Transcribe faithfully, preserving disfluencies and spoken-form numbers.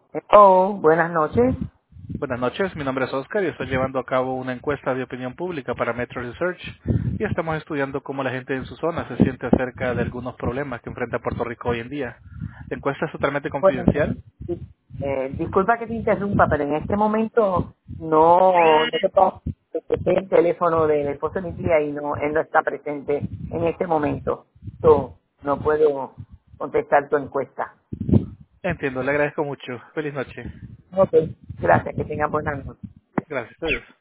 Oh, buenas noches. Buenas noches, mi nombre es Oscar y estoy llevando a cabo una encuesta de opinión pública para Metro Research y estamos estudiando cómo la gente en su zona se siente acerca de algunos problemas que enfrenta Puerto Rico hoy en día. La encuesta es totalmente Bueno, confidencial. di- eh, disculpa que te interrumpa, pero en este momento no, no te puedo contestar el teléfono del esposo de mi tía y no, él no está presente en este momento. So, no puedo contestar tu encuesta. Entiendo, le agradezco mucho. Feliz noche. Ok, gracias, que tengas buenas noches. Gracias, adiós.